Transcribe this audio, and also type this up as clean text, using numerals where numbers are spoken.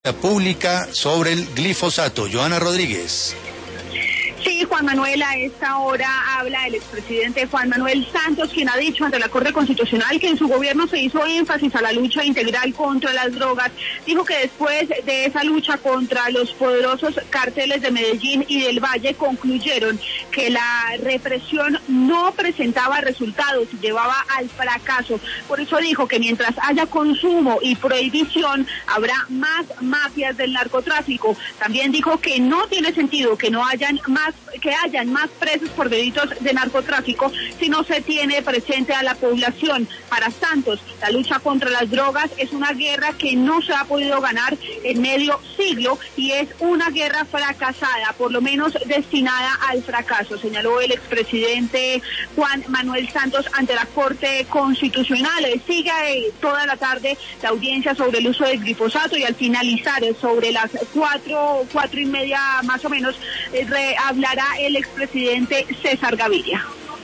Pública sobre el glifosato. Joana Rodríguez. Sí, Juan Manuel, a esta hora habla el expresidente Juan Manuel Santos, quien ha dicho ante la Corte Constitucional que en su gobierno se hizo énfasis a la lucha integral contra las drogas. Dijo que después de esa lucha contra los poderosos cárteles de Medellín y del Valle concluyeron que la represión no presentaba resultados y llevaba al fracaso. Por eso dijo que mientras haya consumo y prohibición, habrá más mafias del narcotráfico. También dijo que no tiene sentido que hayan más presos por delitos de narcotráfico si no se tiene presente a la población. Para Santos, la lucha contra las drogas es una guerra que no se ha podido ganar en medio siglo y es una guerra fracasada, por lo menos destinada al fracaso, señaló el expresidente Juan Manuel Santos ante la Corte Constitucional. Sigue toda la tarde la audiencia sobre el uso del glifosato y al finalizar sobre las 4:30 más o menos hablará el expresidente César Gaviria.